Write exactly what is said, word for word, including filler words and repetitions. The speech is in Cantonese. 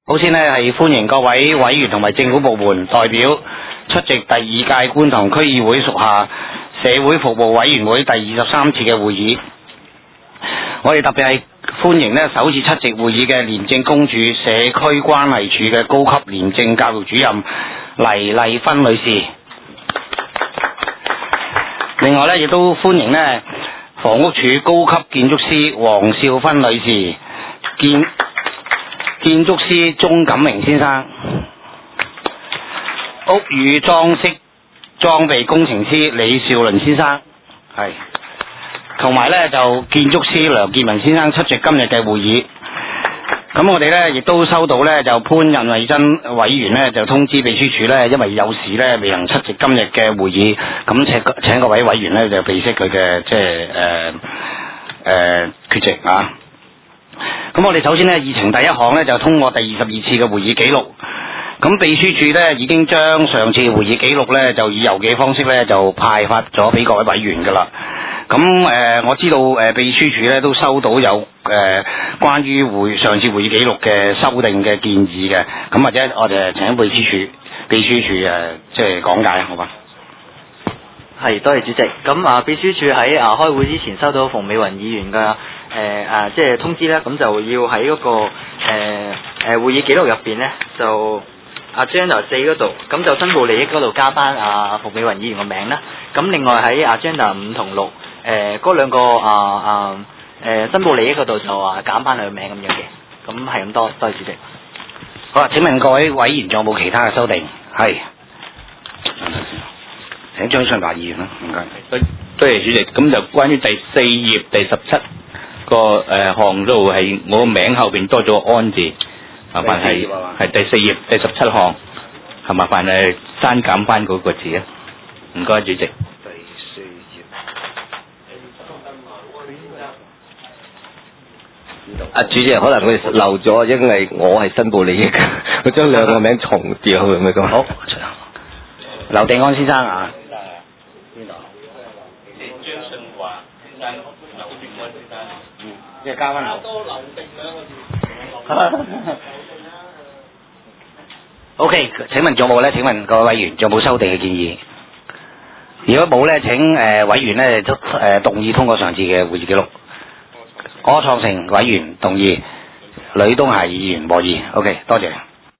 首先呢，係歡迎各位委員同埋政府部門代表出席第二屆觀塘區議會屬下社會服務委員會第二十三次嘅會議。我哋特別係歡迎呢首次出席會議嘅廉政公署社區關係處嘅高級廉政教育主任黎麗芬女士。另外呢，亦都歡迎呢房屋署高級建築師黃少芬女士、建建築師鍾錦明先生、屋宇裝飾裝備工程師李兆倫先生，係同埋咧就建築師梁建文先生出席今日嘅會議。咁我哋咧亦都收到咧就潘印惠珍委員咧就通知秘書處咧，因為有事咧未能出席今日嘅會議，咁請請各位委員咧就備悉佢嘅即係誒誒缺席啊。咁我哋首先呢，議程第一項呢，就通過第二十二次嘅會議記錄。咁秘書處呢，已經將上次會議記錄呢，就以郵寄方式呢，就派發咗俾各位委員噶啦。咁誒、呃，我知道誒、呃、秘書處呢，都收到有誒、呃、關於會上次會議記錄嘅修訂嘅建議嘅。咁或者我哋請秘書處秘書處誒即係講解，好嘛？ 係，多謝主席。咁啊，秘書處喺啊開會之前收到馮美雲議員嘅誒誒即係通知咧，咁就要喺嗰、那個誒誒、呃、會議記錄入邊咧，就 agenda 四嗰度，咁就申報利益嗰度加翻啊馮美雲議員個名啦。咁另外喺 agenda 五同六誒嗰兩個啊啊誒申報利益嗰度就啊減翻佢個名咁樣嘅。咁係咁多，多謝主席。 好啦，請問各位委員仲有冇其他嘅修訂？係。請張信華議員啦，唔該。 多多謝主席。咁就關於第四頁第十七個誒項度係我個名後邊多咗安字，麻煩係係第四頁第十七項，係麻煩係刪減翻嗰個字啊。唔該，主席。第四頁。 啊，主席，可能佢漏咗，因為我係申報利益，佢將兩個名重調咁樣講。 好，劉定安先生啊。即係加翻劉。O K， 請問仲有冇咧？請問各位委員仲有冇修訂嘅建議？如果冇咧，請誒、呃、委員咧都誒動議通過上次嘅會議記錄。柯創盛委員動議，呂東霞議員和議。O K， 多謝。